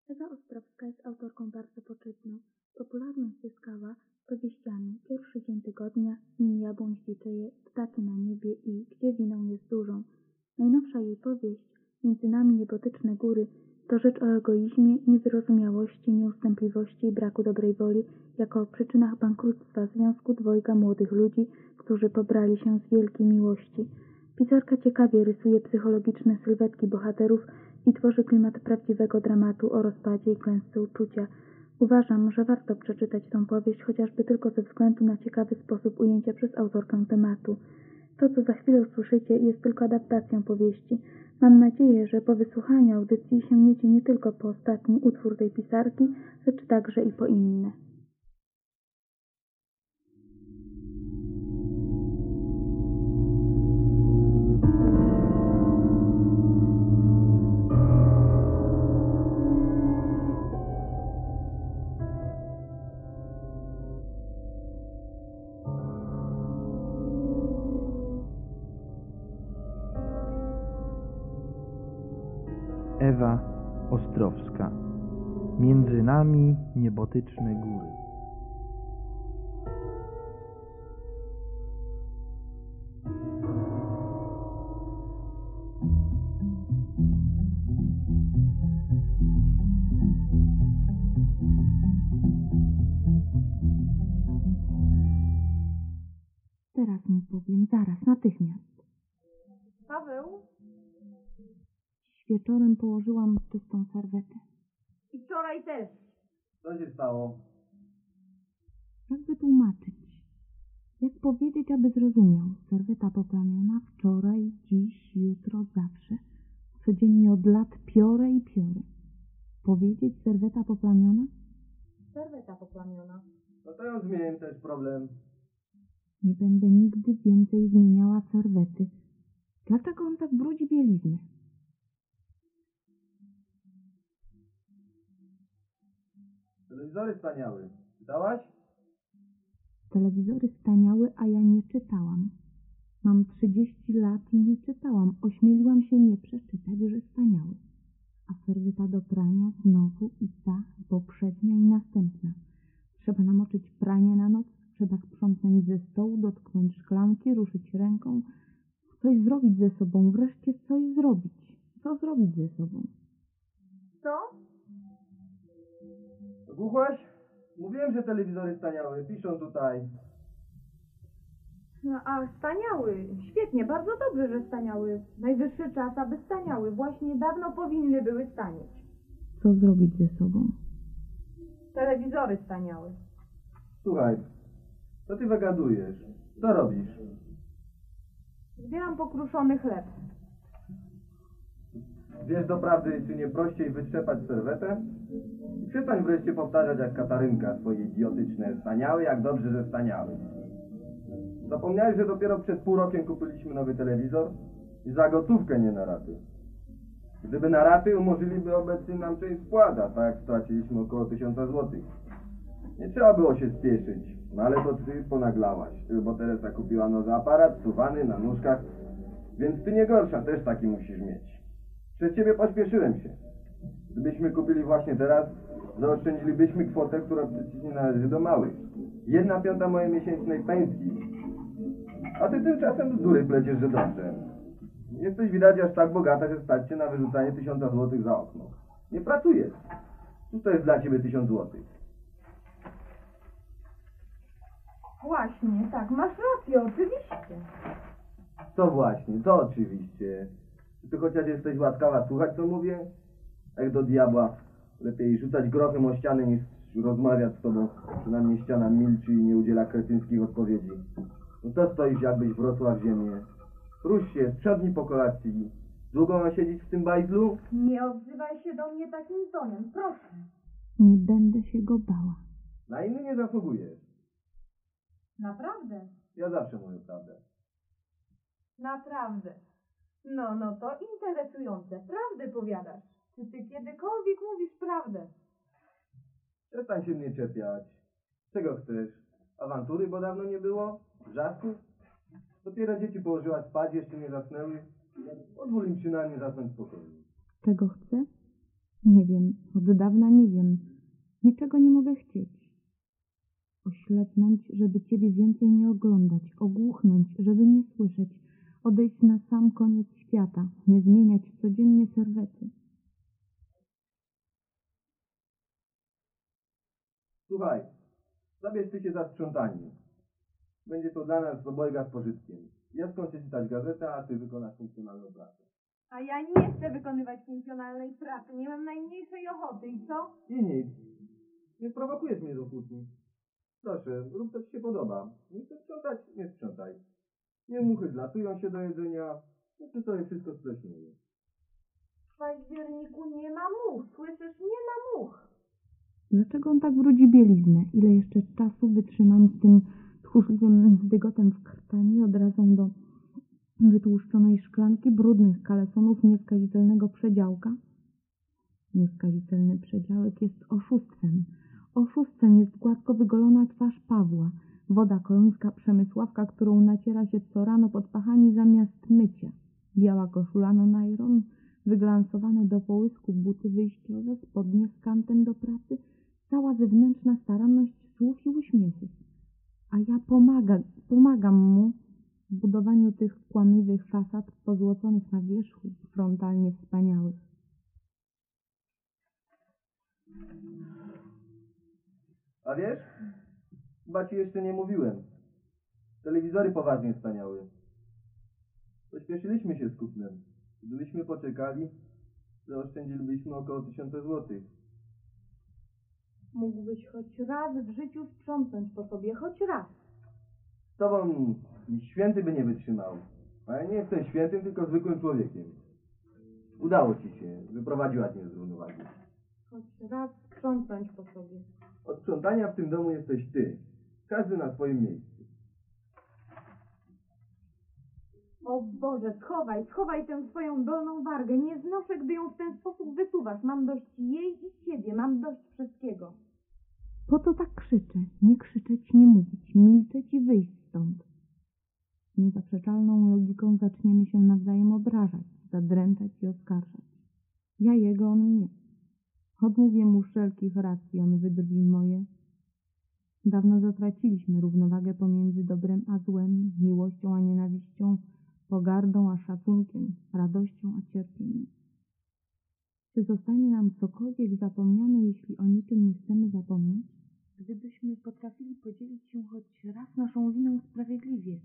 Ewa Ostrowska jest autorką bardzo poczytną. Popularność zyskała powieściami Pierwszy dzień tygodnia, Nim jabłoń śliczeje, Ptaki na niebie i Gdzie winą jest dużą. Najnowsza jej powieść Między nami niebotyczne góry to rzecz o egoizmie, niewyrozumiałości, nieustępliwości i braku dobrej woli jako o przyczynach bankructwa związku dwojga młodych ludzi, którzy pobrali się z wielkiej miłości. Pisarka ciekawie rysuje psychologiczne sylwetki bohaterów i tworzy klimat prawdziwego dramatu o rozpadzie i klęsce uczucia. Uważam, że warto przeczytać tą powieść chociażby tylko ze względu na ciekawy sposób ujęcia przez autorkę tematu. To, co za chwilę usłyszycie, jest tylko adaptacją powieści. Mam nadzieję, że po wysłuchaniu audycji sięgniecie nie tylko po ostatni utwór tej pisarki, lecz także i po inne. Ewa Ostrowska. Między nami niebotyczne góry. Teraz mu powiem, zaraz, natychmiast. Paweł? Wieczorem położyłam czystą serwetę. I wczoraj też. Co się stało? Jak wytłumaczyć? Jak powiedzieć, aby zrozumiał? Serweta poplamiona wczoraj, dziś, jutro, zawsze. Codziennie od lat piorę i piorę. Powiedzieć serweta poplamiona? Serweta poplamiona. No to ją zmienię, to jest problem. Nie będę nigdy więcej zmieniała serwety. Dlaczego on tak brudzi bieliznę? Telewizory staniały. Czytałaś? Telewizory staniały, a ja nie czytałam. Mam 30 lat i nie czytałam. Ośmieliłam się nie przeczytać, że staniały. A serweta do prania znowu i ta, poprzednia i następna. Trzeba namoczyć pranie na noc, trzeba sprzątnąć ze stołu, dotknąć szklanki, ruszyć ręką. Coś zrobić ze sobą, wreszcie coś zrobić. Co zrobić ze sobą? Co? Ogłuchłaś? Mówiłem, że telewizory staniały. Piszą tutaj. No, a staniały. Świetnie, bardzo dobrze, że staniały. Najwyższy czas, aby staniały. Właśnie dawno powinny były stanieć. Co zrobić ze sobą? Telewizory staniały. Słuchaj, co ty wygadujesz? Co robisz? Zbieram pokruszony chleb. Wiesz doprawdy, czy nie prościej wytrzepać serwetę? I przestań wreszcie powtarzać jak Katarynka swoje idiotyczne staniały, jak dobrze, że staniały. Zapomniałeś, że dopiero przed pół rokiem kupiliśmy nowy telewizor? I za gotówkę, nie na raty. Gdyby na raty, umorzyliby obecnie nam część spłat, a tak straciliśmy około 1000 złotych. Nie trzeba było się spieszyć, no ale to ty ponaglałaś, bo Teresa kupiła nowy aparat, suwany, na nóżkach, więc ty nie gorsza, też taki musisz mieć. Przez ciebie pośpieszyłem się. Gdybyśmy kupili właśnie teraz, zaoszczędzilibyśmy kwotę, która przecież nie należy do małych. 1/5 mojej miesięcznej pensji. A ty tymczasem bzdury pleciesz, że dobrze. Jesteś widać aż tak bogata, że stać cię na wyrzucanie 1000 złotych za okno. Nie pracujesz. Cóż to jest dla ciebie 1000 złotych? Właśnie, tak, masz rację, oczywiście. To właśnie, to oczywiście. Czy ty chociaż jesteś łaskawa słuchać, co mówię? Jak do diabła. Lepiej rzucać grochem o ścianę, niż rozmawiać z tobą. Przynajmniej ściana milczy i nie udziela kretyńskich odpowiedzi. No to stoisz, jakbyś wrosła w ziemię. Rusz się, sprzątnij po kolacji. Długo mam siedzieć w tym bajzlu? Nie odzywaj się do mnie takim tonem, proszę. Nie będę się go bała. Na inny nie zasługujesz. Naprawdę? Ja zawsze mówię prawdę. Naprawdę. No to interesujące. Prawdę powiadasz. Czy ty kiedykolwiek mówisz prawdę? Przestań się mnie czepiać. Czego chcesz? Awantury, bo dawno nie było? Wrzasków? Dopiero dzieci położyłaś spać, jeszcze nie zasnęły. Pozwól im przynajmniej zasnąć w pokoju. Czego chcę? Nie wiem, od dawna nie wiem. Niczego nie mogę chcieć. Oślepnąć, żeby ciebie więcej nie oglądać, ogłuchnąć, żeby nie słyszeć, odejść na sam koniec świata, nie zmieniać codziennie serwety. Słuchaj, zabierz ty się za sprzątanie. Będzie to dla nas obojga z pożytkiem. Ja skończę czytać gazetę, a ty wykonasz funkcjonalną pracę. A ja nie chcę wykonywać funkcjonalnej pracy, nie mam najmniejszej ochoty i co? I nic. Nie sprowokujesz mnie do kłótni. Proszę, rób co ci się podoba. Nie chcesz sprzątać? Nie sprzątaj. Nie muchy zlatują się do jedzenia. No to sobie wszystko spleśnieje. W październiku nie ma much, słyszysz? Nie ma much. Dlaczego on tak brudzi bieliznę? Ile jeszcze czasu wytrzymam z tym tchórzliwym dygotem w krtani odrazą do wytłuszczonej szklanki, brudnych kalesonów, nieskazitelnego przedziałka? Nieskazitelny przedziałek jest oszustwem. Oszustwem jest gładko wygolona twarz Pawła, woda kolońska Przemysławka, którą naciera się co rano pod pachami zamiast mycia. Biała koszula nylon, wyglansowane do połysku buty wyjściowe, spodnie z kantem do pracy, cała zewnętrzna staranność słów i uśmiechów. A ja pomagam mu w budowaniu tych kłamliwych fasad pozłoconych na wierzchu, frontalnie wspaniałych. A wiesz? Chyba ci jeszcze nie mówiłem. Telewizory poważnie staniały. Pośpieszyliśmy się z kupnem. Gdybyśmy poczekali, zaoszczędzilibyśmy około 1000 złotych. Mógłbyś choć raz w życiu sprzątnąć po sobie, choć raz. Z tobą i święty by nie wytrzymał. A ja nie jestem świętym, tylko zwykłym człowiekiem. Udało ci się. Wyprowadziłaś mnie z równowagi. Choć raz sprzątnąć po sobie. Od sprzątania w tym domu jesteś ty. Każdy na swoim miejscu. O Boże, schowaj tę swoją dolną wargę. Nie znoszę, gdy ją w ten sposób wysuwasz. Mam dość jej i ciebie. Mam dość wszystkiego. Po co tak krzyczę? Nie krzyczeć, nie mówić, milczeć i wyjść stąd. Niezaprzeczalną logiką zaczniemy się nawzajem obrażać, zadręczać i oskarżać. Ja jego, on mnie. Odmówię mu wszelkich racji, on wydrwi moje. Dawno zatraciliśmy równowagę pomiędzy dobrem a złem, miłością a nienawiścią, pogardą a szacunkiem, radością a cierpieniem. Czy zostanie nam cokolwiek zapomniane, jeśli o niczym nie chcemy zapomnieć? Gdybyśmy potrafili podzielić się choć raz naszą winą sprawiedliwie.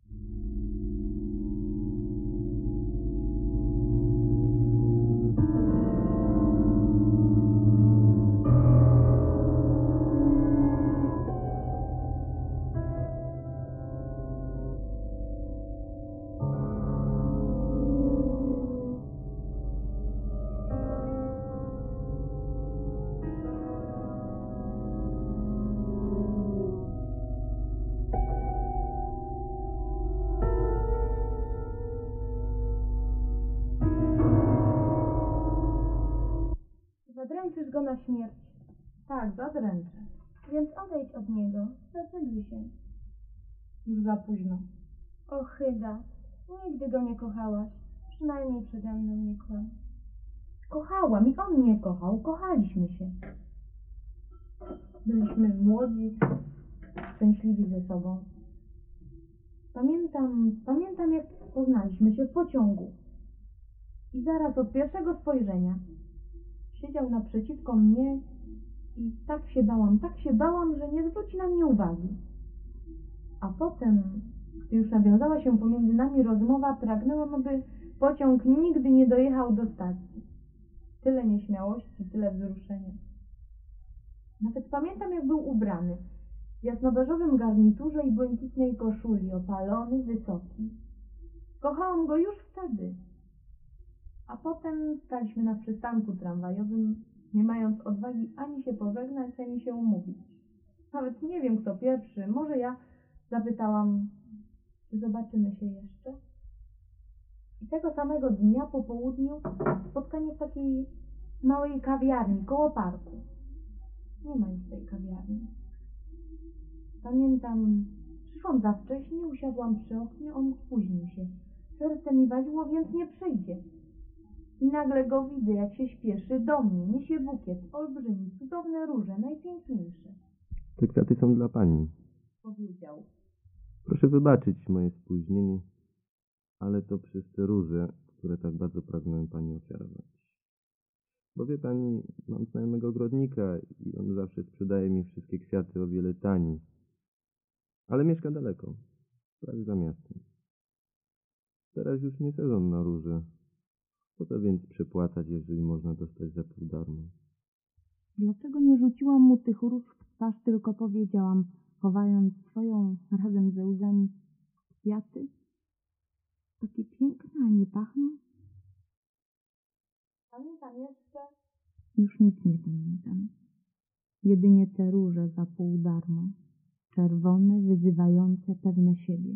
Zadręczysz go na śmierć. Tak, zadręczę. Więc odejdź od niego, zdecyduj się. Już za późno. Ohyda, nigdy go nie kochałaś, przynajmniej przede mną nie kłam. Kochałam i on mnie kochał. Kochaliśmy się. Byliśmy młodzi, szczęśliwi ze sobą. Pamiętam jak poznaliśmy się w pociągu. I zaraz od pierwszego spojrzenia siedział naprzeciwko mnie i tak się bałam, że nie zwróci na mnie uwagi. A potem, gdy już nawiązała się pomiędzy nami rozmowa, pragnęłam, aby pociąg nigdy nie dojechał do stacji. Tyle nieśmiałości, tyle wzruszenia. Nawet pamiętam, jak był ubrany. W jasnobeżowym garniturze i błękitnej koszuli, opalony, wysoki. Kochałam go już wtedy. A potem staliśmy na przystanku tramwajowym, nie mając odwagi ani się pożegnać, ani się umówić. Nawet nie wiem, kto pierwszy. Może ja zapytałam, czy zobaczymy się jeszcze? I tego samego dnia po południu spotkanie w takiej małej kawiarni koło parku. Nie ma już tej kawiarni. Pamiętam, przyszłam za wcześnie, usiadłam przy oknie, on spóźnił się. Serce mi waliło, więc nie przyjdzie. I nagle go widzę, jak się śpieszy do mnie, niesie bukiet, olbrzymi, cudowne róże, najpiękniejsze. Te kwiaty są dla pani. Powiedział. Proszę wybaczyć moje spóźnienie, ale to przez te róże, które tak bardzo pragnąłem pani ofiarować. Bo wie pani, mam znajomego ogrodnika i on zawsze sprzedaje mi wszystkie kwiaty o wiele taniej. Ale mieszka daleko, prawie za miastem. Teraz już nie sezon na róże. Po co więc przepłacać, jeżeli można dostać za pół darmo? Dlaczego nie rzuciłam mu tych róż w twarz, tylko powiedziałam, chowając swoją razem ze łzami, kwiaty? Takie piękne, a nie pachną? Pamiętam jeszcze, Już nic nie pamiętam. Jedynie te róże za pół darmo. Czerwone, wyzywające, pewne siebie.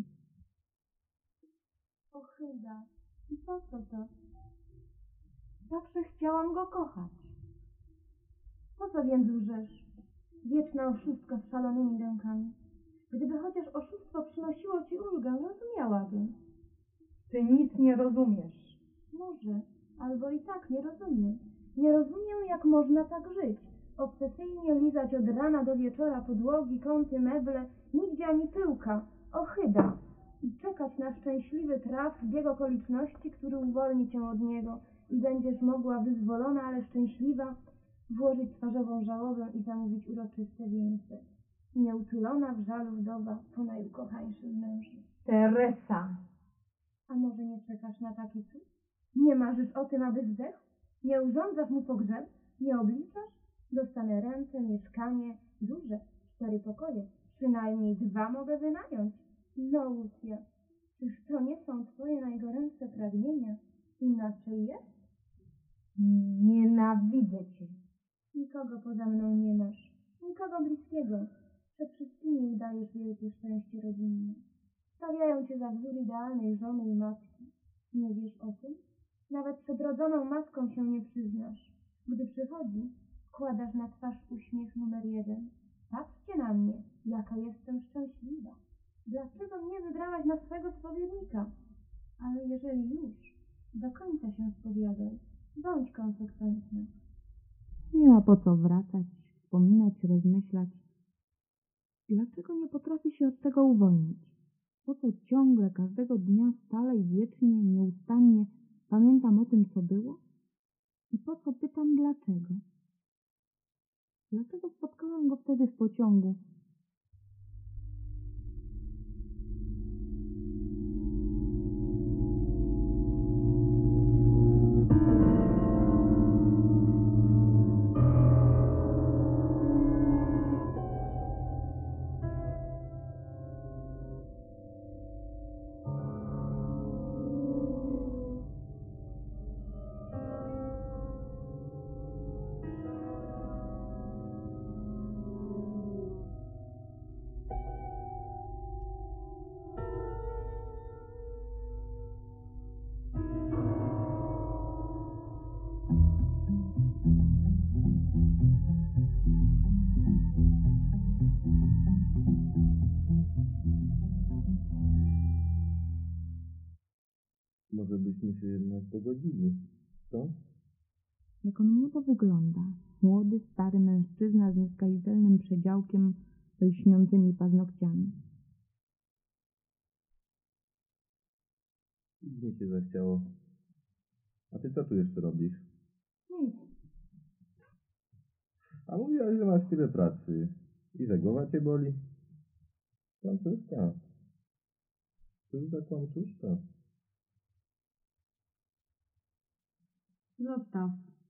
Ochyda. I po co to? zawsze chciałam go kochać. Po co więc łżesz? Wieczna oszustka z szalonymi rękami. Gdyby chociaż oszustwo przynosiło ci ulgę, rozumiałabym. Ty nic nie rozumiesz. Może, albo i tak nie rozumiem. Nie rozumiem, jak można tak żyć. Obsesyjnie lizać od rana do wieczora podłogi, kąty, meble, nigdzie ani pyłka. Ochyda. I czekać na szczęśliwy traf, zbieg okoliczności, który uwolni cię od niego i będziesz mogła, wyzwolona, ale szczęśliwa, włożyć twarzową żałobę i zamówić uroczyste wieńce. Nieutulona w żalu wdowa po najukochańszym mężu. Teresa. A może nie czekasz na taki cud? Nie marzysz o tym, aby zdechł? Nie urządzasz mu pogrzebu? Nie obliczasz? Dostanę ręce, mieszkanie, duże, 4 pokoje, przynajmniej 2 mogę wynająć. No, Lucja, czyż to nie są twoje najgorętsze pragnienia? Inaczej jest? Nienawidzę cię. Nikogo poza mną nie masz, nikogo bliskiego. Przed wszystkimi udajesz wielkie szczęście rodzinne. Stawiają cię za wzór idealnej żony i matki. Nie wiesz o tym? Nawet przed rodzoną matką się nie przyznasz. Gdy przychodzi, wkładasz na twarz uśmiech numer 1. Patrzcie na mnie, jaka jestem szczęśliwa. Dlaczego mnie wybrałaś na swego spowiednika? Ale jeżeli już, do końca się spowiadaj. Bądź konsekwentna. Nie ma po co wracać, wspominać, rozmyślać. Dlaczego nie potrafię się od tego uwolnić? Po co ciągle, każdego dnia, stale i wiecznie, nieustannie pamiętam o tym, co było? I po co pytam dlaczego? Dlaczego spotkałam go wtedy w pociągu? Może byśmy się jednak pogodzili, co? Jak on młodo wygląda. Młody, stary mężczyzna z nieskazitelnym przedziałkiem, lśniącymi paznokciami. Mnie się zachciało. A ty co tu jeszcze robisz? Nic. A mówiłaś, że masz tyle pracy i że głowa cię boli. Kłamczuszka. Cóż za kłamczuszka. Zostaw.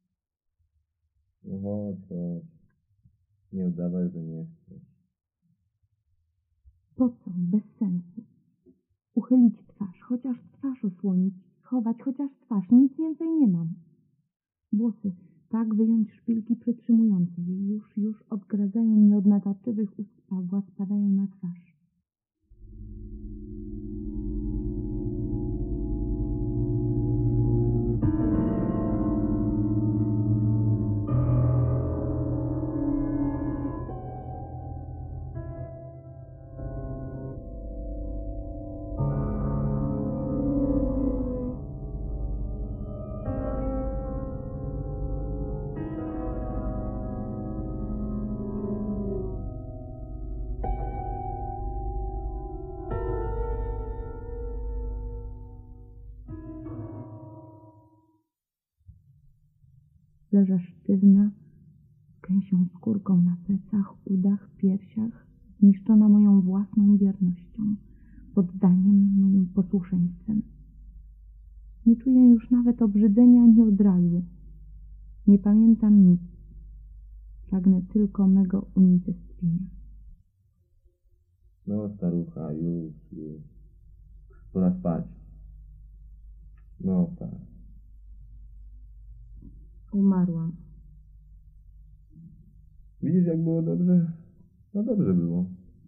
No chodź. Nie udawaj, że nie chcesz. Po co? Bez sensu. Uchylić twarz, chociaż twarz osłonić, schować chociaż twarz, nic więcej nie mam. Włosy, tak wyjąć szpilki przytrzymujące je, już odgradzają mnie od natarczywych ust Pawła, spadają na twarz. leżę sztywna, z gęsią skórką na plecach, udach, piersiach, zniszczona moją własną biernością, poddaniem, moim posłuszeństwem. Nie czuję już nawet obrzydzenia ani odrazu. Nie pamiętam nic. Pragnę tylko mego unicestwienia. No, starucha, już. Pora spać. No, tak. Umarłam. Widzisz, jak było dobrze? No dobrze było.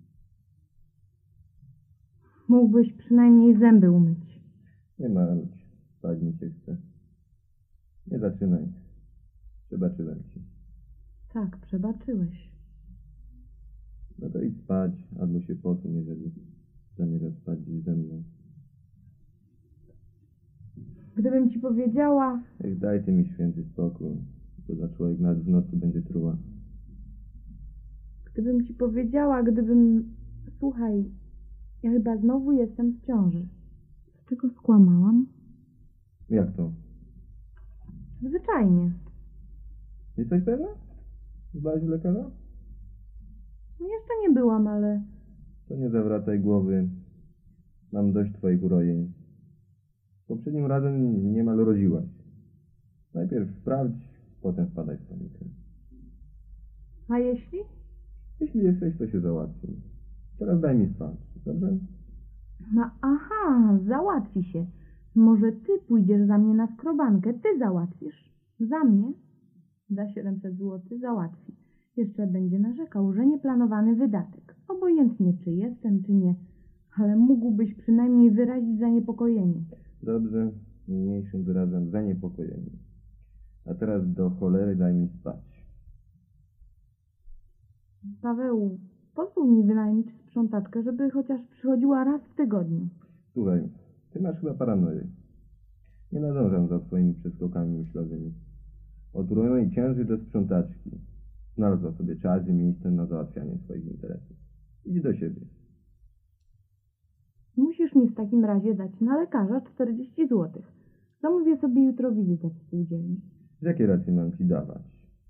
Mógłbyś przynajmniej zęby umyć. Nie marudź. Spać mi się chce. Nie zaczynaj. Przebaczyłem ci. Tak, przebaczyłeś. No to idź spać, albo się posuń, jeżeli zamierzasz spać dziś ze mną. Gdybym ci powiedziała... Ech, dajcie mi święty spokój. To za człowiek nawet w nocy będzie truła. Gdybym ci powiedziała, Słuchaj, ja chyba znowu jestem w ciąży. Z czego skłamałam? Jak to? Zwyczajnie. Jesteś pewna? Byłaś u lekarza? Jeszcze nie byłam, ale... To nie zawracaj głowy. Mam dość twoich urojeń. Poprzednim razem niemal rodziłaś. Najpierw sprawdź, potem wpadaj w panikę. A jeśli? Jeśli jesteś, to się załatwi. Teraz daj mi spać, dobrze? No aha, załatwi się. Może ty pójdziesz za mnie na skrobankę, ty załatwisz. Za mnie? Za 700 zł załatwi. Jeszcze będzie narzekał, że nieplanowany wydatek. Obojętnie, czy jestem, czy nie. Ale mógłbyś przynajmniej wyrazić zaniepokojenie. Dobrze, niniejszym wyrazem zaniepokojenie. A teraz do cholery daj mi spać. Paweł, pozwól mi wynajmić sprzątaczkę, żeby chociaż przychodziła raz w tygodniu. Słuchaj, ty masz chyba paranoję. Nie nadążam za twoimi przeskokami myślowymi. Od urojonej cięży do sprzątaczki. Znalazła sobie czas i miejsce na załatwianie swoich interesów. Idź do siebie. Musisz mi w takim razie dać na lekarza 40 zł. Zamówię sobie jutro wizytę w spółdzielni. Z jakiej racji mam ci dawać?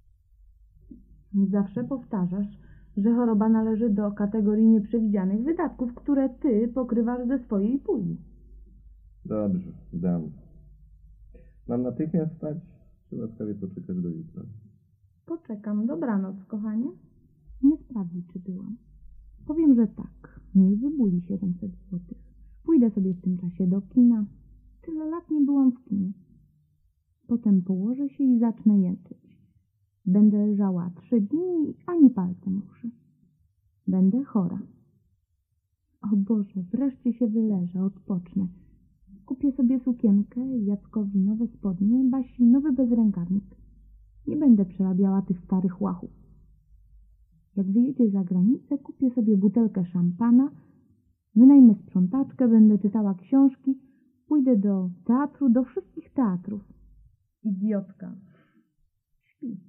Zawsze powtarzasz, że choroba należy do kategorii nieprzewidzianych wydatków, które ty pokrywasz ze swojej puli. Dobrze, dam. Mam natychmiast wstać, czy łaskawie poczekasz do jutra? Poczekam. Dobranoc, kochanie. Nie sprawdzi, czy byłam. Powiem, że tak. Niech wybuli 700 zł. Pójdę sobie w tym czasie do kina. Tyle lat nie byłam w kinie. Potem położę się i zacznę jęczyć. Będę leżała 3 dni i ani palcem ruszę. Będę chora. O Boże, wreszcie się wyleżę, odpocznę. Kupię sobie sukienkę, Jackowi nowe spodnie, Basi nowy bezrękawnik. Nie będę przerabiała tych starych łachów. Jak wyjedzie za granicę, kupię sobie butelkę szampana, wynajmę sprzątaczkę, będę czytała książki, pójdę do teatru, do wszystkich teatrów. Idiotka. Śpi.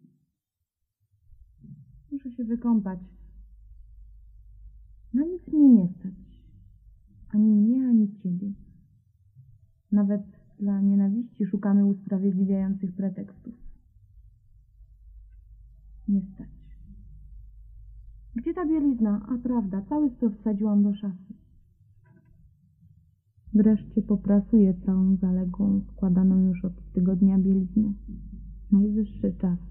Muszę się wykąpać. Na nic mnie nie stać. Ani mnie, ani ciebie. Nawet dla nienawiści szukamy usprawiedliwiających pretekstów. Nie stać. Gdzie ta bielizna? A prawda, cały stos wsadziłam do szafy. Wreszcie poprasuję całą zaległą, składaną już od tygodnia bieliznę. Najwyższy czas.